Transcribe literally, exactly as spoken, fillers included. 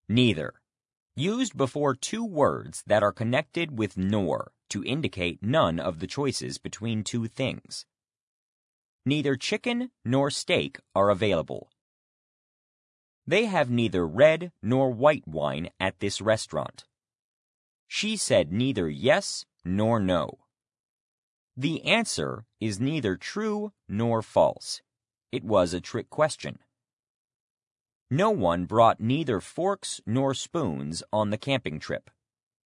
Neither. Used before two words that are connected with nor to indicate none of the choices between two things. Neither chicken nor steak are available. They have neither red nor white wine at this restaurant. She said neither yes nor no. The answer is neither true nor false. It was a trick question. No one brought neither forks nor spoons on the camping trip.